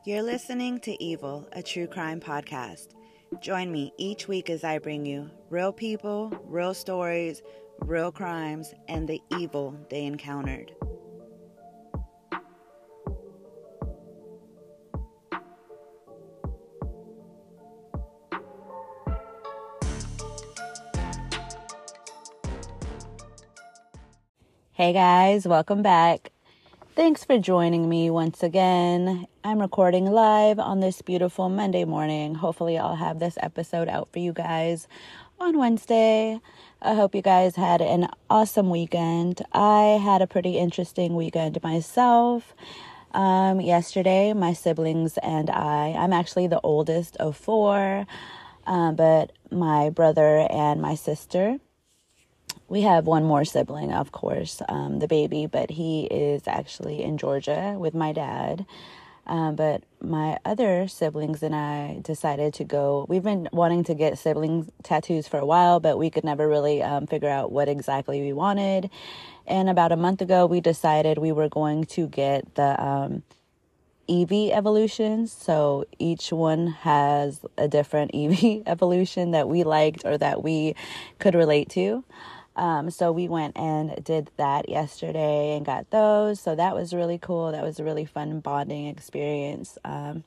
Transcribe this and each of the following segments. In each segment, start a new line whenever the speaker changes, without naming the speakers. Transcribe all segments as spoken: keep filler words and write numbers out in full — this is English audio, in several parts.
You're listening to Evil, a true crime podcast. Join me each week as I bring you real people, real stories, real crimes, and the evil they encountered. Hey guys, welcome back. Thanks for joining me once again. I'm recording live on this beautiful Monday morning. Hopefully I'll have this episode out for you guys on Wednesday. I hope you guys had an awesome weekend. I had a pretty interesting weekend myself. Um, yesterday, my siblings and I, I'm actually the oldest of four, um, but my brother and my sister, we have one more sibling, of course, um, the baby, but he is actually in Georgia with my dad. Um, but my other siblings and I decided to go. We've been wanting to get sibling tattoos for a while, but we could never really um, figure out what exactly we wanted. And about a month ago, we decided we were going to get the um, Eevee evolutions. So each one has a different Eevee evolution that we liked or that we could relate to. Um, so we went and did that yesterday and got those. So that was really cool. That was a really fun bonding experience. Um,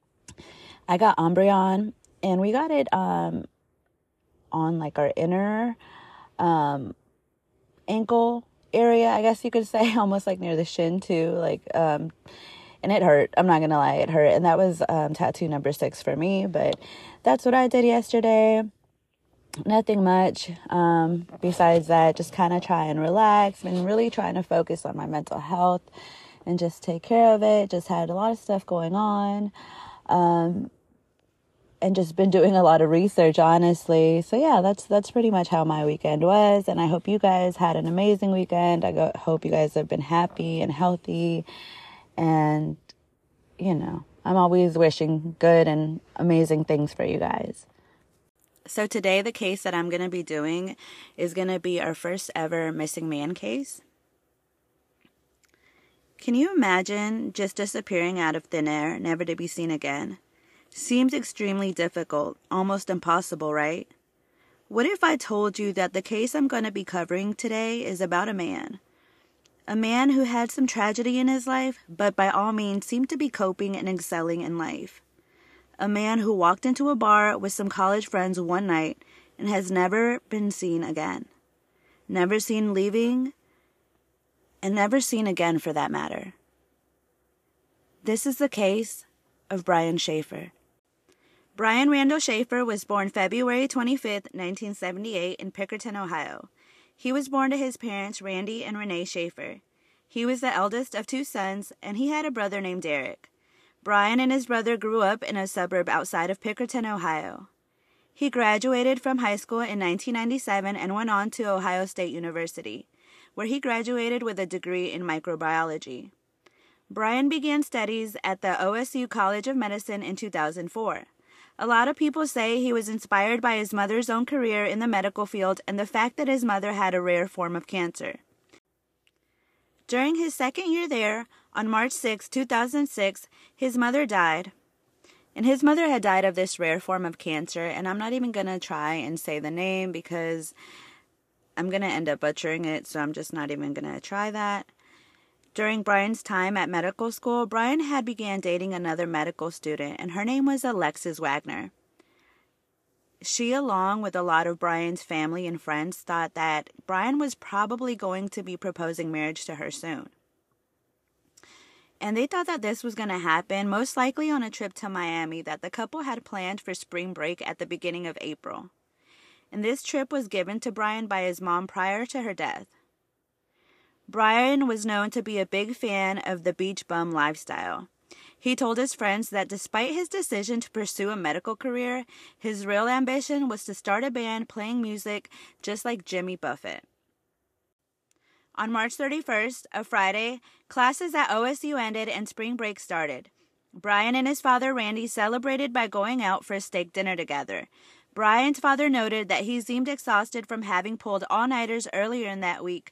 I got Umbreon, and we got it um, on like our inner um, ankle area, I guess you could say, almost like near the shin too. Like, um, and it hurt. I'm not gonna lie, it hurt. And that was um, tattoo number six for me. But that's what I did yesterday. Nothing much um, besides that, just kind of try and relax and really trying to focus on my mental health and just take care of it. Just had a lot of stuff going on um, and just been doing a lot of research, honestly. So yeah, that's that's pretty much how my weekend was. And I hope you guys had an amazing weekend. I go, hope you guys have been happy and healthy. And, you know, I'm always wishing good and amazing things for you guys. So today the case that I'm going to be doing is going to be our first ever missing man case. Can you imagine just disappearing out of thin air, never to be seen again? Seems extremely difficult, almost impossible, right? What if I told you that the case I'm going to be covering today is about a man? A man who had some tragedy in his life, but by all means seemed to be coping and excelling in life. A man who walked into a bar with some college friends one night and has never been seen again. Never seen leaving, and never seen again for that matter. This is the case of Brian Shaffer. Brian Randall Shaffer was born February twenty-fifth, nineteen seventy-eight in Pickerton, Ohio. He was born to his parents, Randy and Renee Shaffer. He was the eldest of two sons, and he had a brother named Derek. Brian and his brother grew up in a suburb outside of Pickerton, Ohio. He graduated from high school in nineteen ninety-seven and went on to Ohio State University, where he graduated with a degree in microbiology. Brian began studies at the O S U College of Medicine in two thousand four. A lot of people say he was inspired by his mother's own career in the medical field and the fact that his mother had a rare form of cancer. During his second year there, on March sixth, two thousand six, his mother died. And his mother had died of this rare form of cancer, and I'm not even going to try and say the name because I'm going to end up butchering it, so I'm just not even going to try that. During Brian's time at medical school, Brian had began dating another medical student, and her name was Alexis Wagner. She, along with a lot of Brian's family and friends, thought that Brian was probably going to be proposing marriage to her soon. And they thought that this was going to happen, most likely on a trip to Miami that the couple had planned for spring break at the beginning of April. And this trip was given to Brian by his mom prior to her death. Brian was known to be a big fan of the beach bum lifestyle. He told his friends that despite his decision to pursue a medical career, his real ambition was to start a band playing music just like Jimmy Buffett. On March thirty-first, a Friday, classes at O S U ended and spring break started. Brian and his father Randy celebrated by going out for a steak dinner together. Brian's father noted that he seemed exhausted from having pulled all-nighters earlier in that week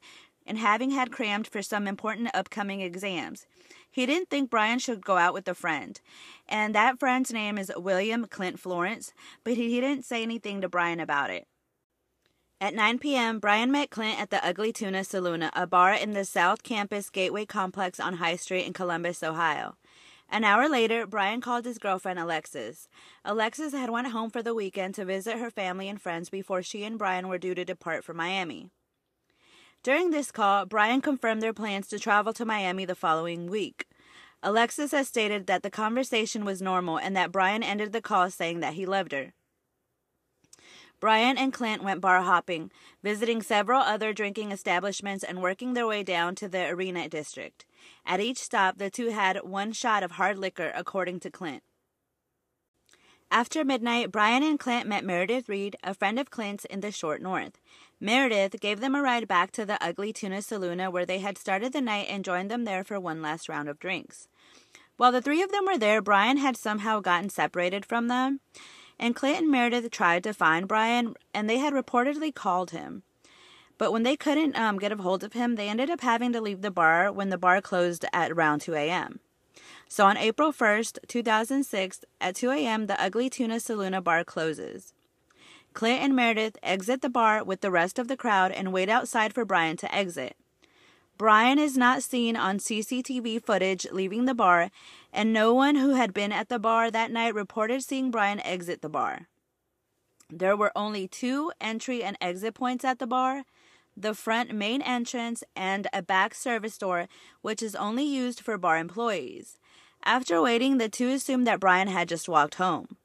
and having had crammed for some important upcoming exams. He didn't think Brian should go out with a friend, and that friend's name is William Clint Florence, but he didn't say anything to Brian about it. At nine p.m., Brian met Clint at the Ugly Tuna Saloon, a bar in the South Campus Gateway Complex on High Street in Columbus, Ohio. An hour later, Brian called his girlfriend Alexis. Alexis had went home for the weekend to visit her family and friends before she and Brian were due to depart for Miami. During this call, Brian confirmed their plans to travel to Miami the following week. Alexis has stated that the conversation was normal and that Brian ended the call saying that he loved her. Brian and Clint went bar hopping, visiting several other drinking establishments and working their way down to the Arena District. At each stop, the two had one shot of hard liquor, according to Clint. After midnight, Brian and Clint met Meredith Reed, a friend of Clint's in the Short North. Meredith gave them a ride back to the Ugly Tuna Saloon where they had started the night and joined them there for one last round of drinks. While the three of them were there, Brian had somehow gotten separated from them, and Clint and Meredith tried to find Brian, and they had reportedly called him. But when they couldn't um, get a hold of him, they ended up having to leave the bar when the bar closed at around two a.m. So on April first, two thousand six, at two a.m., the Ugly Tuna Saloon bar closes. Clint and Meredith exit the bar with the rest of the crowd and wait outside for Brian to exit. Brian is not seen on C C T V footage leaving the bar, and no one who had been at the bar that night reported seeing Brian exit the bar. There were only two entry and exit points at the bar, the front main entrance and a back service door, which is only used for bar employees. After waiting, the two assumed that Brian had just walked home.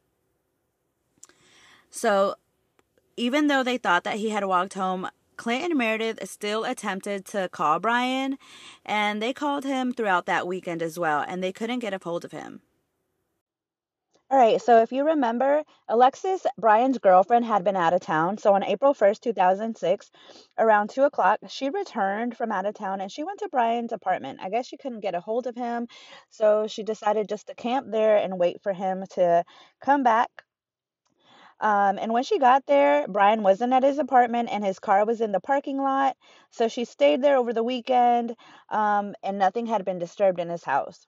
So, even though they thought that he had walked home, Clint and Meredith still attempted to call Brian, and they called him throughout that weekend as well, and they couldn't get a hold of him. All right, so if you remember, Alexis, Brian's girlfriend, had been out of town. So on April first, two thousand six, around two o'clock, she returned from out of town and she went to Brian's apartment. I guess she couldn't get a hold of him, so she decided just to camp there and wait for him to come back. Um, and when she got there, Brian wasn't at his apartment and his car was in the parking lot. So she stayed there over the weekend, um, and nothing had been disturbed in his house.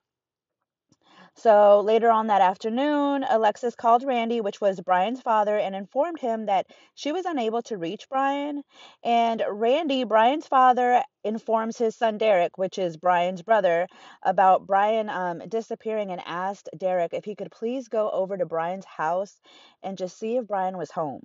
So later on that afternoon, Alexis called Randy, which was Brian's father, and informed him that she was unable to reach Brian. And Randy, Brian's father, informs his son Derek, which is Brian's brother, about Brian um, disappearing, and asked Derek if he could please go over to Brian's house and just see if Brian was home.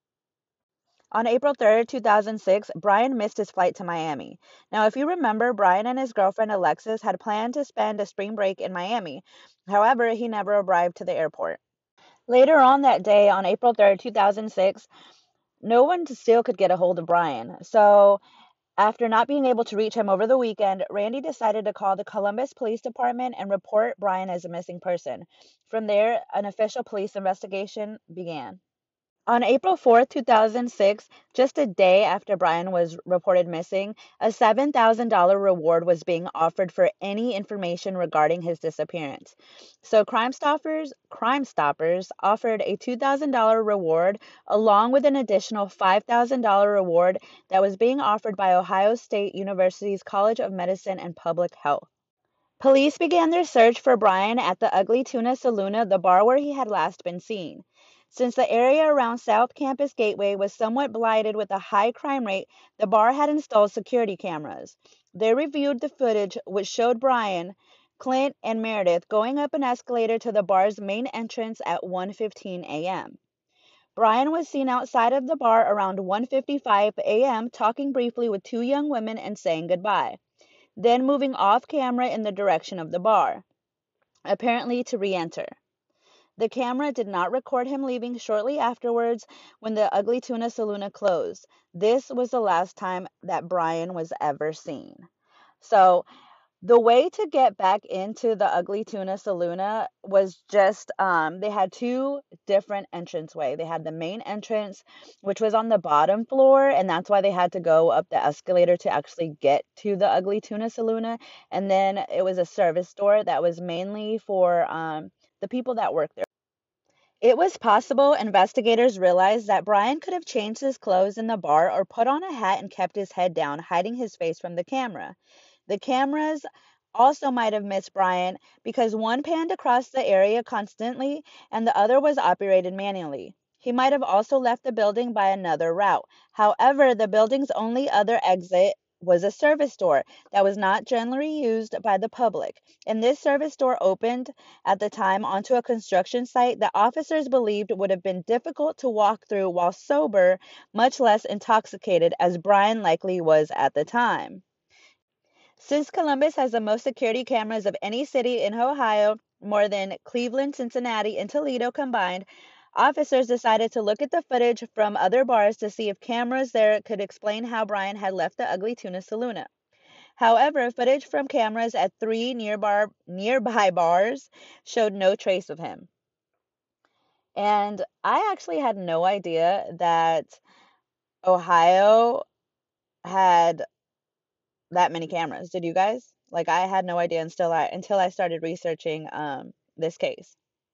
On April third, two thousand six, Brian missed his flight to Miami. Now, if you remember, Brian and his girlfriend Alexis had planned to spend a spring break in Miami. However, he never arrived to the airport. Later on that day, on April third, two thousand six, no one still could get a hold of Brian. So, after not being able to reach him over the weekend, Randy decided to call the Columbus Police Department and report Brian as a missing person. From there, an official police investigation began. On April fourth, two thousand six, just a day after Brian was reported missing, a seven thousand dollars reward was being offered for any information regarding his disappearance. So Crime Stoppers, Crime Stoppers offered a two thousand dollars reward along with an additional five thousand dollars reward that was being offered by Ohio State University's College of Medicine and Public Health. Police began their search for Brian at the Ugly Tuna Saloon, the bar where he had last been seen. Since the area around South Campus Gateway was somewhat blighted with a high crime rate, the bar had installed security cameras. They reviewed the footage, which showed Brian, Clint, and Meredith going up an escalator to the bar's main entrance at one fifteen a.m. Brian was seen outside of the bar around one fifty-five a.m. talking briefly with two young women and saying goodbye, then moving off camera in the direction of the bar, apparently to re-enter. The camera did not record him leaving shortly afterwards when the Ugly Tuna Saloon closed. This was the last time that Brian was ever seen. So the way to get back into the Ugly Tuna Saloon was just, um, they had two different entranceway. They had the main entrance, which was on the bottom floor, and that's why they had to go up the escalator to actually get to the Ugly Tuna Saloon. And then it was a service door that was mainly for um, the people that work there. It was possible investigators realized that Brian could have changed his clothes in the bar or put on a hat and kept his head down, hiding his face from the camera. The cameras also might have missed Brian because one panned across the area constantly and the other was operated manually. He might have also left the building by another route. However, the building's only other exit was a service door that was not generally used by the public. And this service door opened at the time onto a construction site that officers believed would have been difficult to walk through while sober, much less intoxicated, as Brian likely was at the time. Since Columbus has the most security cameras of any city in Ohio, more than Cleveland, Cincinnati, and Toledo combined, officers decided to look at the footage from other bars to see if cameras there could explain how Brian had left the Ugly Tuna Saloon. However, footage from cameras at three nearby, nearby bars showed no trace of him. And I actually had no idea that Ohio had that many cameras. Did you guys? Like I had no idea until I until I started researching um this case.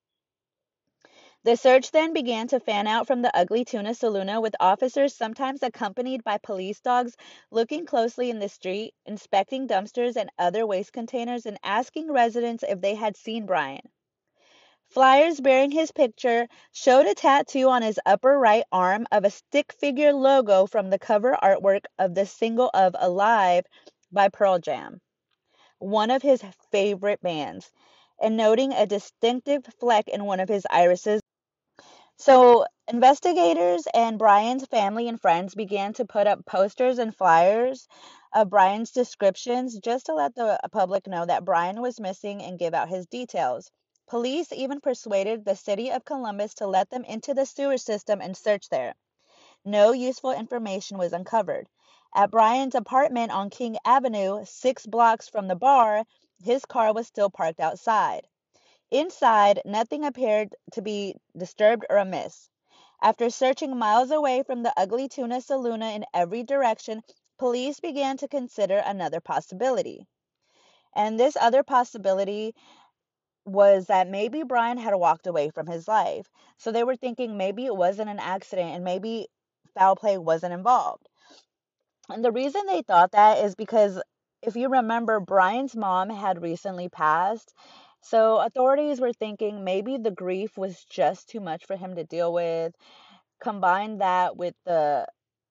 The search then began to fan out from the Ugly Tuna Saloon with officers sometimes accompanied by police dogs looking closely in the street, inspecting dumpsters and other waste containers and asking residents if they had seen Brian. Flyers bearing his picture showed a tattoo on his upper right arm of a stick figure logo from the cover artwork of the single of Alive by Pearl Jam, one of his favorite bands, and noting a distinctive fleck in one of his irises. So, investigators and Brian's family and friends began to put up posters and flyers of Brian's descriptions just to let the public know that Brian was missing and give out his details. Police even persuaded the city of Columbus to let them into the sewer system and search there. No useful information was uncovered. At Brian's apartment on King Avenue, six blocks from the bar, his car was still parked outside. Inside, nothing appeared to be disturbed or amiss. After searching miles away from the Ugly Tuna Saloon in every direction, police began to consider another possibility. And this other possibility was that maybe Brian had walked away from his life. So they were thinking maybe it wasn't an accident and maybe foul play wasn't involved. And the reason they thought that is because if you remember, Brian's mom had recently passed. So authorities were thinking maybe the grief was just too much for him to deal with. Combine that with the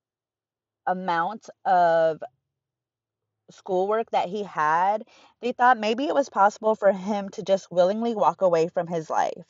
amount of schoolwork that he had, they thought maybe it was possible for him to just willingly walk away from his life.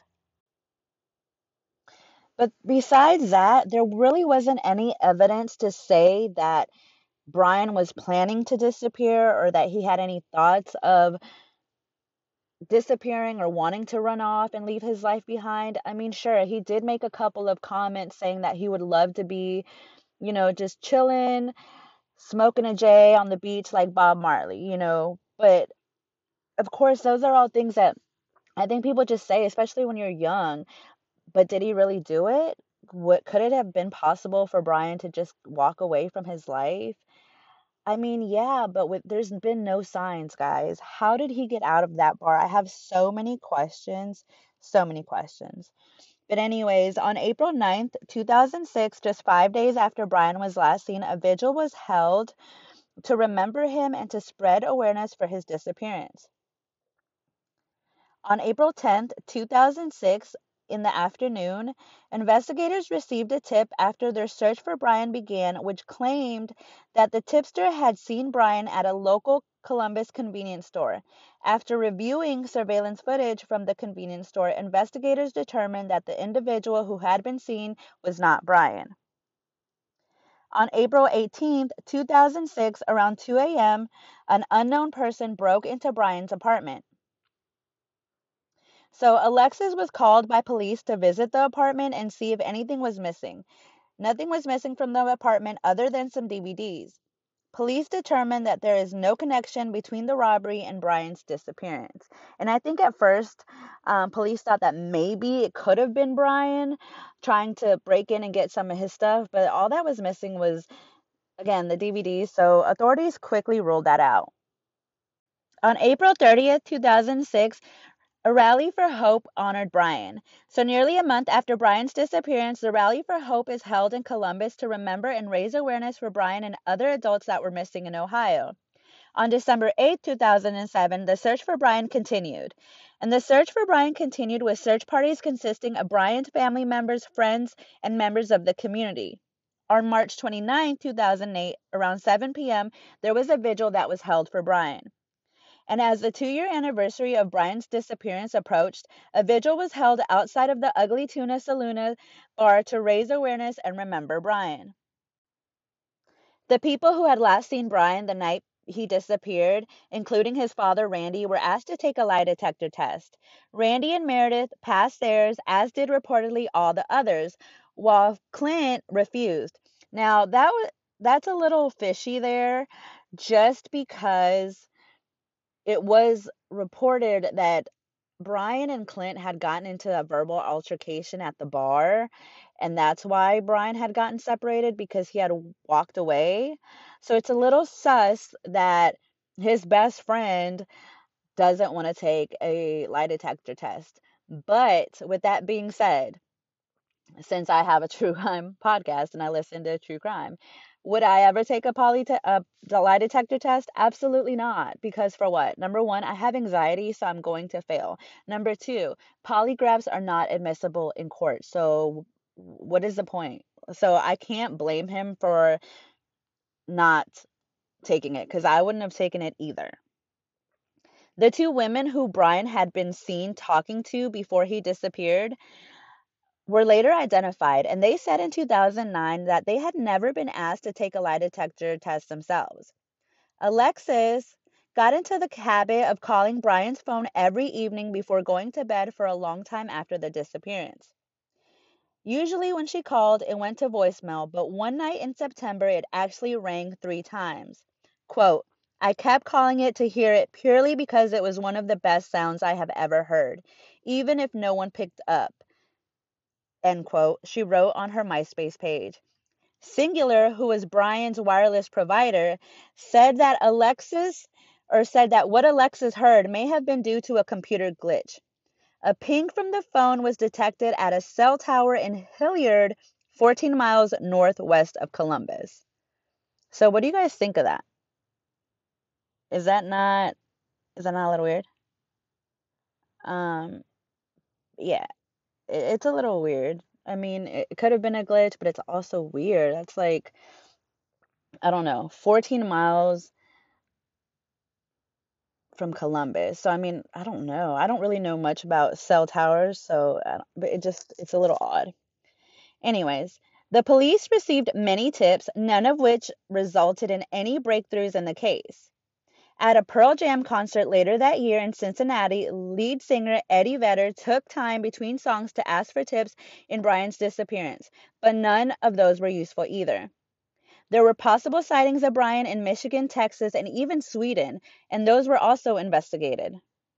But besides that, there really wasn't any evidence to say that Brian was planning to disappear or that he had any thoughts of disappearing or wanting to run off and leave his life behind. I mean, sure, he did make a couple of comments saying that he would love to be, you know, just chilling, smoking a J on the beach like Bob Marley, you know. But of course, those are all things that I think people just say, especially when you're young. But did he really do it? What could it have been possible for Brian to just walk away from his life? I mean, yeah, but with there's been no signs, guys. How did he get out of that bar? I have so many questions, so many questions. But anyways, on April ninth, two thousand six, just five days after Brian was last seen, a vigil was held to remember him and to spread awareness for his disappearance. On April tenth, two thousand six, in the afternoon, investigators received a tip after their search for Brian began, which claimed that the tipster had seen Brian at a local Columbus convenience store. After reviewing surveillance footage from the convenience store, investigators determined that the individual who had been seen was not Brian. On April eighteenth, two thousand six, around two a.m., an unknown person broke into Brian's apartment. So Alexis was called by police to visit the apartment and see if anything was missing. Nothing was missing from the apartment other than some D V Ds. Police determined that there is no connection between the robbery and Brian's disappearance. And I think at first, um, police thought that maybe it could have been Brian trying to break in and get some of his stuff, but all that was missing was, again, the D V Ds. So authorities quickly ruled that out. On April thirtieth, two thousand six, A Rally for Hope honored Brian. So nearly a month after Brian's disappearance, the Rally for Hope is held in Columbus to remember and raise awareness for Brian and other adults that were missing in Ohio. On December eighth, two thousand seven, the search for Brian continued. And the search for Brian continued with search parties consisting of Brian's family members, friends, and members of the community. On March twenty-ninth, two thousand eight, around seven p.m., there was a vigil that was held for Brian. And as the two-year anniversary of Brian's disappearance approached, a vigil was held outside of the Ugly Tuna Saloon bar to raise awareness and remember Brian. The people who had last seen Brian the night he disappeared, including his father Randy, were asked to take a lie detector test. Randy and Meredith passed theirs, as did reportedly all the others, while Clint refused. Now, that was that's a little fishy there, just because it was reported that Brian and Clint had gotten into a verbal altercation at the bar, and that's why Brian had gotten separated, because he had walked away. So it's a little sus that his best friend doesn't want to take a lie detector test. But with that being said, since I have a true crime podcast and I listen to true crime, would I ever take a poly te- a lie detector test? Absolutely not. Because for what? Number one, I have anxiety, so I'm going to fail. Number two, polygraphs are not admissible in court. So what is the point? So I can't blame him for not taking it, because I wouldn't have taken it either. The two women who Brian had been seen talking to before he disappeared were later identified, and they said in two thousand nine that they had never been asked to take a lie detector test themselves. Alexis got into the habit of calling Brian's phone every evening before going to bed for a long time after the disappearance. Usually when she called, it went to voicemail, but one night in September, it actually rang three times. Quote, "I kept calling it to hear it purely because it was one of the best sounds I have ever heard, even if no one picked up," end quote, she wrote on her MySpace page. Singular, who was Brian's wireless provider, said that Alexis, or said that what Alexis heard may have been due to a computer glitch. A ping from the phone was detected at a cell tower in Hilliard, fourteen miles northwest of Columbus. So what do you guys think of that? Is that not, is that not a little weird? Um, yeah, it, it's a little weird. I mean, it, it could have been a glitch, but it's also weird. That's like, I don't know, fourteen miles from Columbus. So, I mean, I don't know. I don't really know much about cell towers, so, I don't- but it just, it's a little odd. Anyways, the police received many tips, none of which resulted in any breakthroughs in the case. At a Pearl Jam concert later that year in Cincinnati, lead singer Eddie Vedder took time between songs to ask for tips in Brian's disappearance, but none of those were useful either. There were possible sightings of Brian in Michigan, Texas, and even Sweden, and those were also investigated.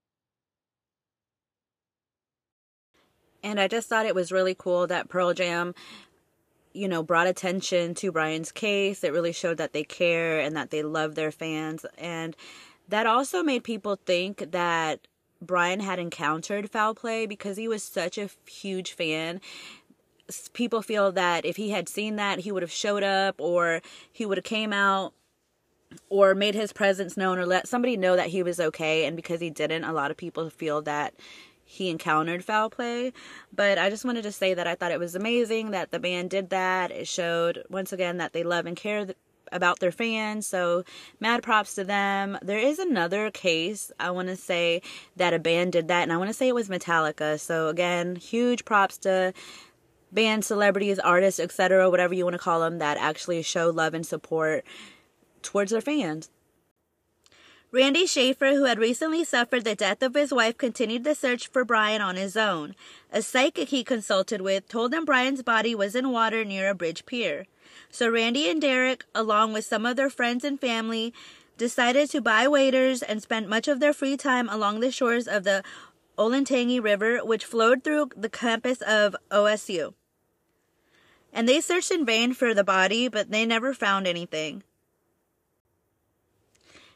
And I just thought it was really cool that Pearl Jam, you know, brought attention to Brian's case. It really showed that they care and that they love their fans. And that also made people think that Brian had encountered foul play because he was such a huge fan. People feel that if he had seen that, he would have showed up, or he would have came out or made his presence known, or let somebody know that he was okay. And because he didn't, a lot of people feel that he encountered foul play. But I just wanted to say that I thought it was amazing that the band did that. It showed, once again, that they love and care about their fans. So mad props to them. There is another case, I want to say, that a band did that, and I want to say it was Metallica. So again, huge props to bands, celebrities, artists, et cetera, whatever you want to call them, that actually show love and support towards their fans. Randy Schaefer, who had recently suffered the death of his wife, continued the search for Brian on his own. A psychic he consulted with told him Brian's body was in water near a bridge pier. So Randy and Derek, along with some of their friends and family, decided to buy waders and spent much of their free time along the shores of the Olentangy River, which flowed through the campus of O S U. And they searched in vain for the body, but they never found anything.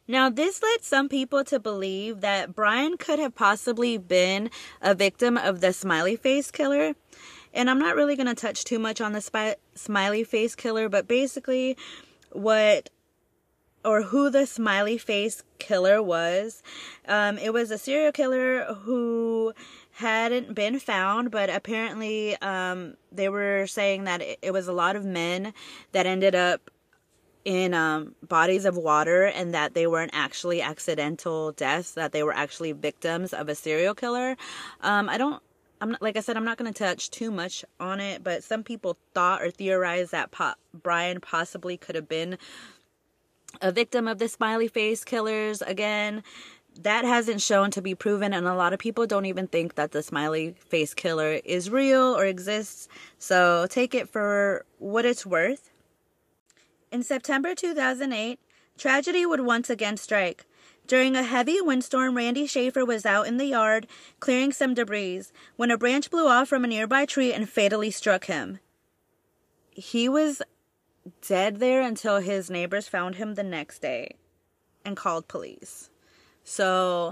Now, this led some people to believe that Brian could have possibly been a victim of the smiley face killer. And I'm not really going to touch too much on the spi- smiley face killer, but basically what or who the smiley face killer was. Um, it was a serial killer who hadn't been found, but apparently um, they were saying that it, it was a lot of men that ended up in um, bodies of water, and that they weren't actually accidental deaths, that they were actually victims of a serial killer. Um, I don't, I'm not, like I said, I'm not going to touch too much on it, but some people thought or theorized that po- Brian possibly could have been a victim of the smiley face killers. Again, that hasn't shown to be proven, and a lot of people don't even think that the smiley face killer is real or exists. So take it for what it's worth. In September two thousand eight, tragedy would once again strike. During a heavy windstorm, Randy Schaefer was out in the yard clearing some debris when a branch blew off from a nearby tree and fatally struck him. He was dead there until his neighbors found him the next day and called police. So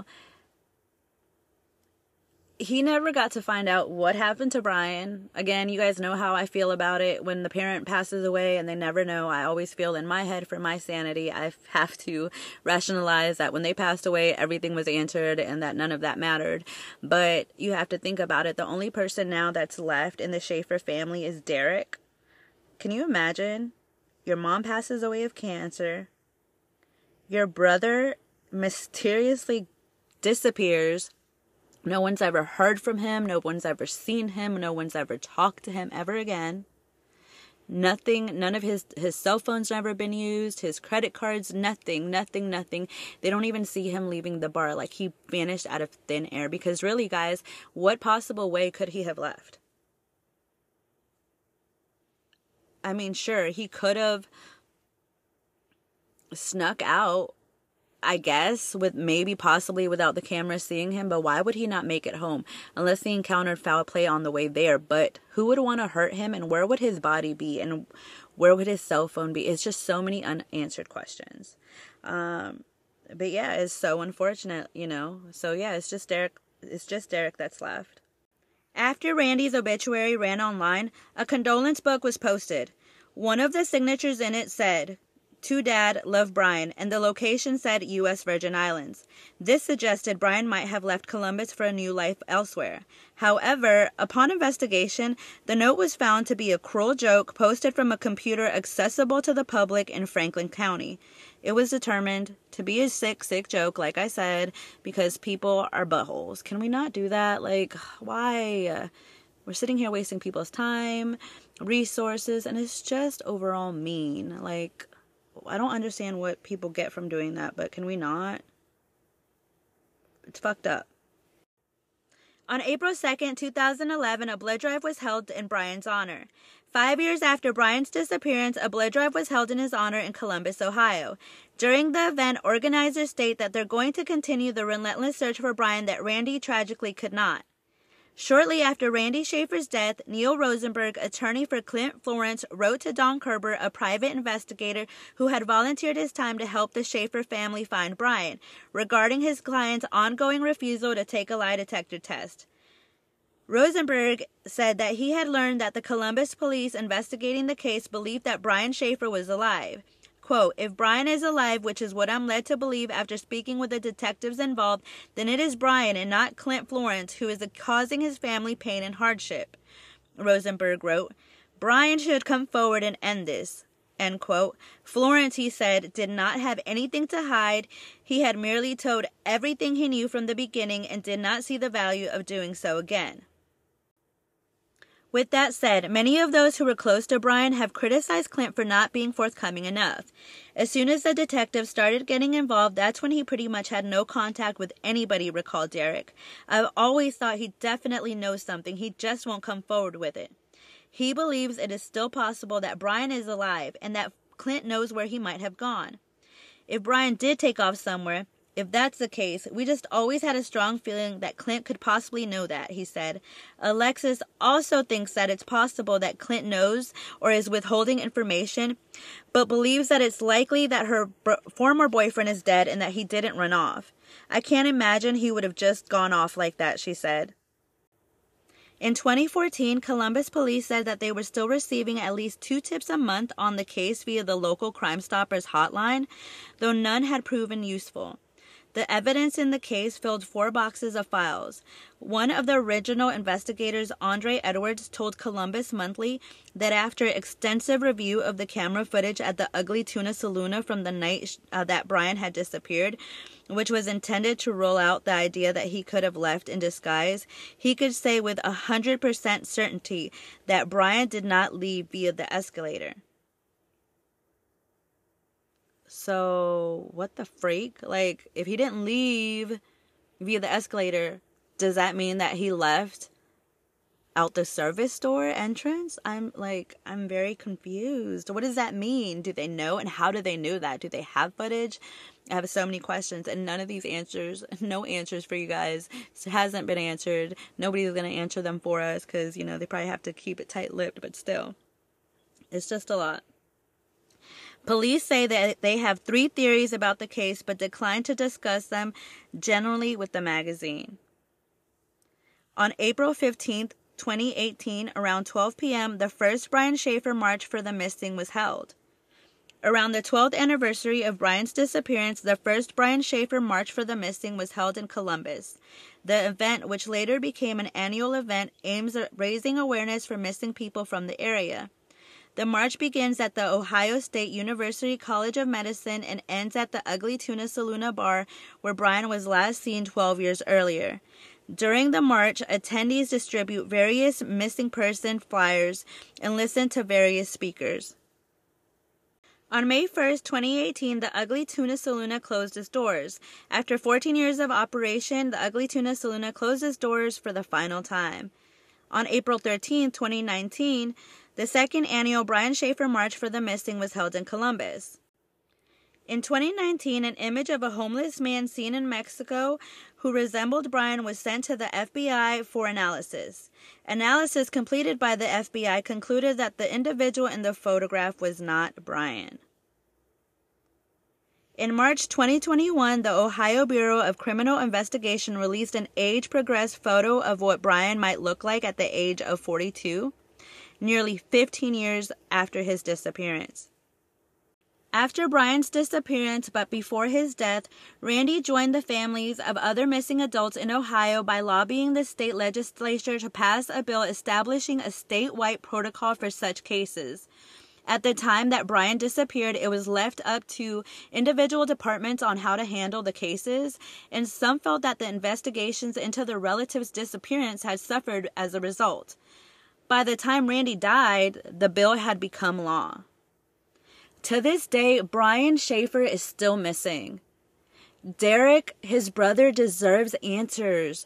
he never got to find out what happened to Brian. Again, you guys know how I feel about it. When the parent passes away and they never know, I always feel in my head, for my sanity, I have to rationalize that when they passed away, everything was answered and that none of that mattered. But you have to think about it. The only person now that's left in the Schaefer family is Derek. Can you imagine? Your mom passes away of cancer. Your brother mysteriously disappears. No one's ever heard from him. No one's ever seen him. No one's ever talked to him ever again. Nothing, none of his, his cell phones never been used. His credit cards, nothing, nothing, nothing. They don't even see him leaving the bar. Like, he vanished out of thin air. Because really, guys, what possible way could he have left? I mean, sure, he could have snuck out, I guess, with maybe possibly without the camera seeing him, but why would he not make it home unless he encountered foul play on the way there? But who would want to hurt him, and where would his body be, and where would his cell phone be? It's just so many unanswered questions. Um, but yeah, it's so unfortunate, you know. So yeah, it's just Derek. It's just Derek that's left. After Randy's obituary ran online, a condolence book was posted. One of the signatures in it said, "To Dad, love Brian," and the location said U S Virgin Islands. This suggested Brian might have left Columbus for a new life elsewhere. However, upon investigation, the note was found to be a cruel joke posted from a computer accessible to the public in Franklin County. It was determined to be a sick, sick joke, like I said, because people are buttholes. Can we not do that? Like, why? We're sitting here wasting people's time, resources, and it's just overall mean. Like, I don't understand what people get from doing that, but can we not? It's fucked up. On April second, two thousand eleven, a blood drive was held in Brian's honor. Five years after Brian's disappearance, a blood drive was held in his honor in Columbus, Ohio. During the event, organizers state that they're going to continue the relentless search for Brian that Randy tragically could not. Shortly after Randy Schaefer's death, Neil Rosenberg, attorney for Clint Florence, wrote to Don Kerber, a private investigator who had volunteered his time to help the Schaefer family find Brian, regarding his client's ongoing refusal to take a lie detector test. Rosenberg said that he had learned that the Columbus police investigating the case believed that Brian Schaefer was alive. Quote, "If Brian is alive, which is what I'm led to believe after speaking with the detectives involved, then it is Brian and not Clint Florence who is causing his family pain and hardship," Rosenberg wrote. "Brian should come forward and end this." End quote. Florence, he said, did not have anything to hide. He had merely told everything he knew from the beginning and did not see the value of doing so again. With that said, many of those who were close to Brian have criticized Clint for not being forthcoming enough. As soon as the detectives started getting involved, that's when he pretty much had no contact with anybody, recalled Derek. "I've always thought he definitely knows something, he just won't come forward with it. He believes it is still possible that Brian is alive and that Clint knows where he might have gone. If Brian did take off somewhere, If that's the case, we just always had a strong feeling that Clint could possibly know that, he said. Alexis also thinks that it's possible that Clint knows or is withholding information, but believes that it's likely that her b- former boyfriend is dead and that he didn't run off. I can't imagine he would have just gone off like that, she said. In twenty fourteen, Columbus police said that they were still receiving at least two tips a month on the case via the local Crime Stoppers hotline, though none had proven useful. The evidence in the case filled four boxes of files. One of the original investigators, Andre Edwards, told Columbus Monthly that after extensive review of the camera footage at the Ugly Tuna Saloon from the night uh, that Brian had disappeared, which was intended to rule out the idea that he could have left in disguise, he could say with one hundred percent certainty that Brian did not leave via the escalator. So, what the freak? Like, if he didn't leave via the escalator, does that mean that he left out the service door entrance? I'm like, I'm very confused. What does that mean? Do they know? And how do they know that? Do they have footage? I have so many questions, and none of these answers, no answers for you guys. It hasn't been answered. Nobody's going to answer them for us because, you know, they probably have to keep it tight-lipped, but still. It's just a lot. Police say that they have three theories about the case, but decline to discuss them generally with the magazine. On April fifteenth, twenty eighteen, around twelve p.m., the first Brian Shaffer March for the Missing was held. Around the twelfth anniversary of Brian's disappearance, the first Brian Shaffer March for the Missing was held in Columbus. The event, which later became an annual event, aims at raising awareness for missing people from the area. The march begins at the Ohio State University College of Medicine and ends at the Ugly Tuna Saloon bar where Brian was last seen twelve years earlier. During the march, attendees distribute various missing person flyers and listen to various speakers. On May first, twenty eighteen, the Ugly Tuna Saloon closed its doors. After fourteen years of operation, the Ugly Tuna Saloon closed its doors for the final time. On April thirteenth, twenty nineteen, the second annual Brian Shaffer March for the Missing was held in Columbus. In twenty nineteen, an image of a homeless man seen in Mexico who resembled Brian was sent to the F B I for analysis. Analysis completed by the F B I concluded that the individual in the photograph was not Brian. In March twenty twenty-one, the Ohio Bureau of Criminal Investigation released an age-progressed photo of what Brian might look like at the age of forty-two. Nearly fifteen years after his disappearance. After Brian's disappearance, but before his death, Randy joined the families of other missing adults in Ohio by lobbying the state legislature to pass a bill establishing a statewide protocol for such cases. At the time that Brian disappeared, it was left up to individual departments on how to handle the cases, and some felt that the investigations into the relative's disappearance had suffered as a result. By the time Randy died, the bill had become law. To this day, Brian Shaffer is still missing. Derek, his brother, deserves answers.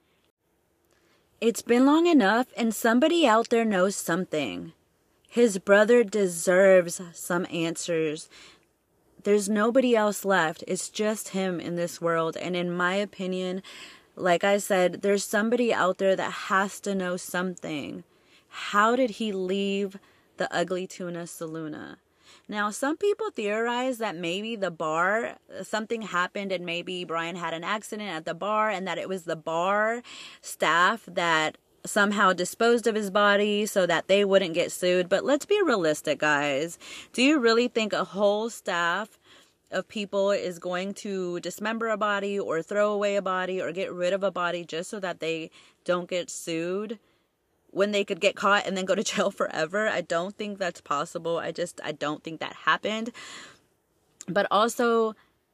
It's been long enough, and somebody out there knows something. His brother deserves some answers. There's nobody else left. It's just him in this world, and in my opinion, like I said, there's somebody out there that has to know something. How did he leave the Ugly Tuna Saloon? Now, some people theorize that maybe the bar, something happened and maybe Brian had an accident at the bar and that it was the bar staff that somehow disposed of his body so that they wouldn't get sued. But let's be realistic, guys. Do you really think a whole staff of people is going to dismember a body or throw away a body or get rid of a body just so that they don't get sued when they could get caught and then go to jail forever? I don't think that's possible. I just, I don't think that happened. But also,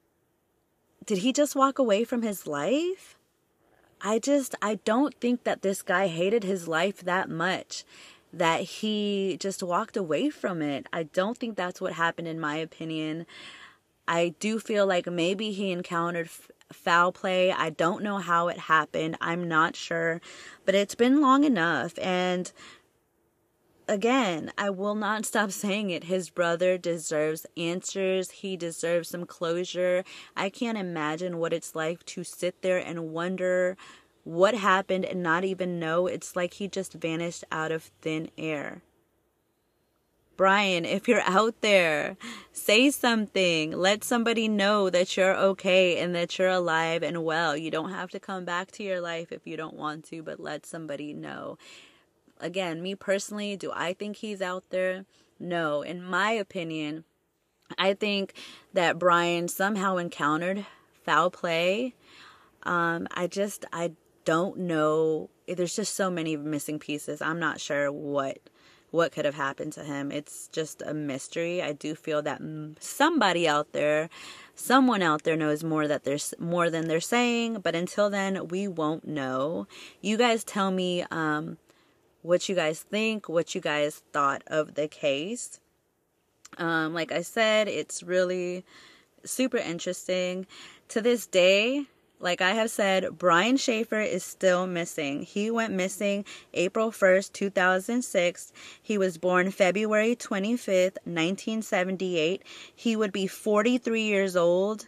did he just walk away from his life? I just, I don't think that this guy hated his life that much, that he just walked away from it. I don't think that's what happened, in my opinion. I do feel like maybe he encountered f- foul play. I don't know how it happened. I'm not sure. But it's been long enough. And again, I will not stop saying it. His brother deserves answers. He deserves some closure. I can't imagine what it's like to sit there and wonder what happened and not even know. It's like he just vanished out of thin air. Brian, if you're out there, say something. Let somebody know that you're okay and that you're alive and well. You don't have to come back to your life if you don't want to, but let somebody know. Again, me personally, do I think he's out there? No. In my opinion, I think that Brian somehow encountered foul play. Um, I just, I don't know. There's just so many missing pieces. I'm not sure what what could have happened to him. It's just a mystery. I do feel that somebody out there, someone out there knows more that there's more than they're saying. But until then, we won't know. You guys tell me um, what you guys think, what you guys thought of the case. Um, like I said, it's really super interesting. To this day, like I have said, Brian Shaffer is still missing. He went missing April first, two thousand six. He was born February twenty-fifth, nineteen seventy-eight. He would be forty-three years old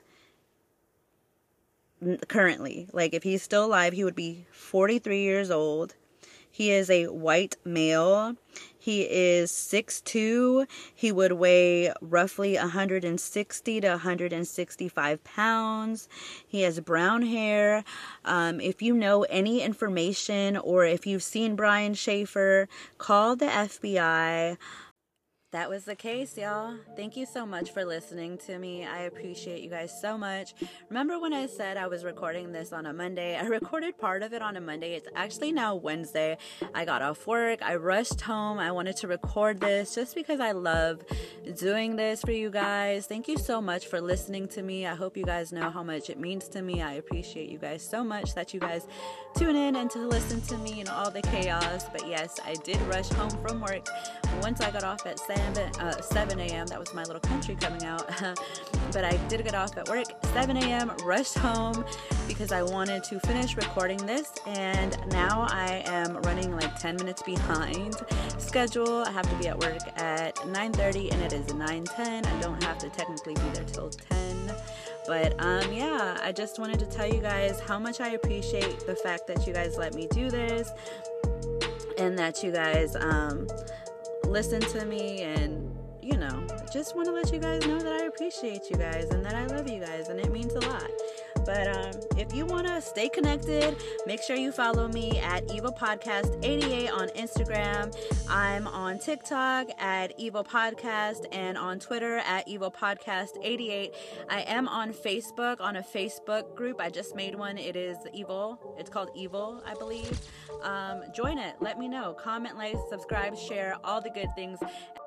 currently. Like if he's still alive, he would be forty-three years old. He is a white male. He is six foot two. He would weigh roughly one hundred sixty to one hundred sixty-five pounds. He has brown hair. Um, if you know any information or if you've seen Brian Shaffer, call the F B I. That was the case, y'all. Thank you so much for listening to me. I appreciate you guys so much. Remember when I said I was recording this on a Monday? I recorded part of it on a Monday. It's actually now Wednesday. I got off work. I rushed home. I wanted to record this just because I love doing this for you guys. Thank you so much for listening to me. I hope you guys know how much it means to me. I appreciate you guys so much that you guys tune in and to listen to me and all the chaos. But yes, I did rush home from work. Once I got off at seven a.m., that was my little country coming out, but I did get off at work, seven a.m., rushed home because I wanted to finish recording this, and now I am running like ten minutes behind schedule. I have to be at work at nine thirty, and it is nine ten. I don't have to technically be there till ten. But um, yeah, I just wanted to tell you guys how much I appreciate the fact that you guys let me do this, and that you guys um, listen to me, and you know, just want to let you guys know that I appreciate you guys and that I love you guys, and it means a lot. But um, if you want to stay connected, make sure you follow me at Evil Podcast eighty-eight on Instagram. I'm on TikTok at Evil Podcast and on Twitter at Evil Podcast eighty-eight. I am on Facebook, on a Facebook group. I just made one. It is Evil. It's called Evil, I believe. Um, join it. Let me know. Comment, like, subscribe, share, all the good things.